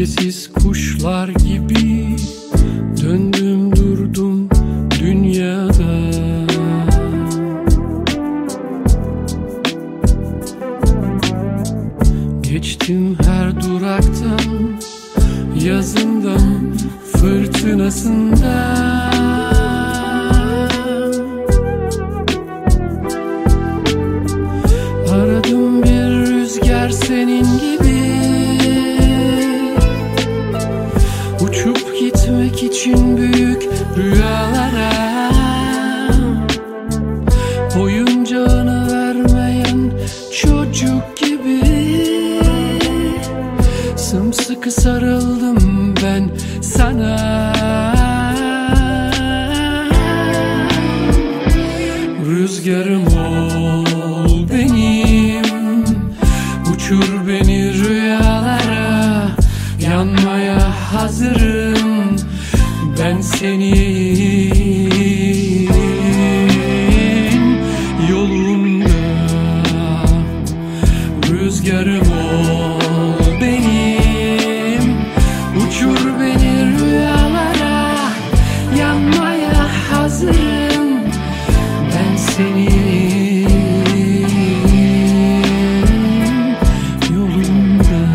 Ülkesiz kuşlar gibi döndüm durdum dünyada. Geçtim her duraktan, yazından, fırtınasından. Aradım bir rüzgar senin gibi, uçup gitmek için büyük rüyalara. Oyuncağını vermeyen çocuk gibi sımsıkı sarıldım ben sana. Rüzgarım ol benim, uçur beni rüyalara. Yanmaya hazırım ben senin yolunda. Rüzgarım ol benim, uçur beni rüyalara. Yanmaya hazırım ben senin yolunda.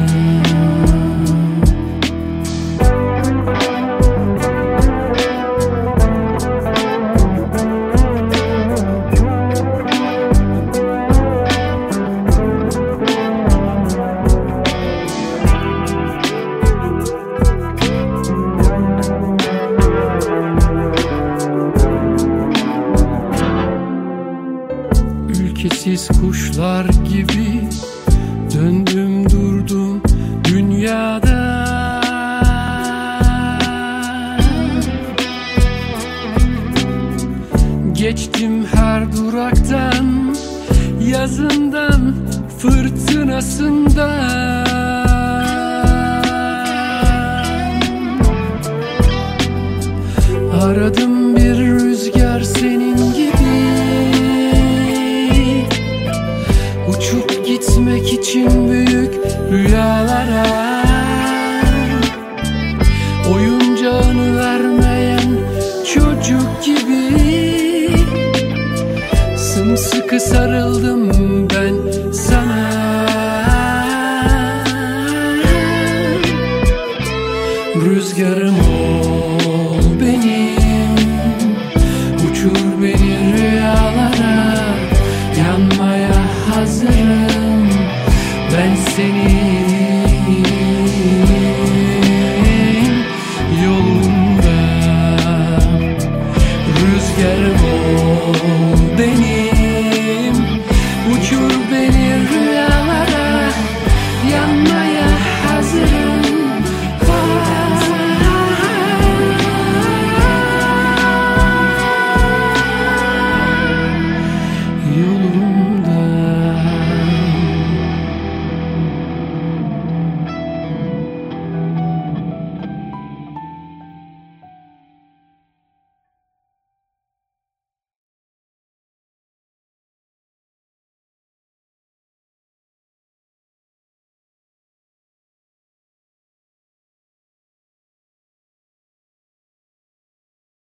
Ülkesiz kuşlar gibi döndüm durdum dünyada. Geçtim her duraktan, yazından, fırtınasından. Aradım bir rüzgar senin gibi, uçup gitmek için büyük rüyalara. Oyuncağını vermeyen çocuk gibi sımsıkı sarıldım ben sana. Rüzgarım ol benim, uçur beni rüyalara. Yanmaya hazırım ben senin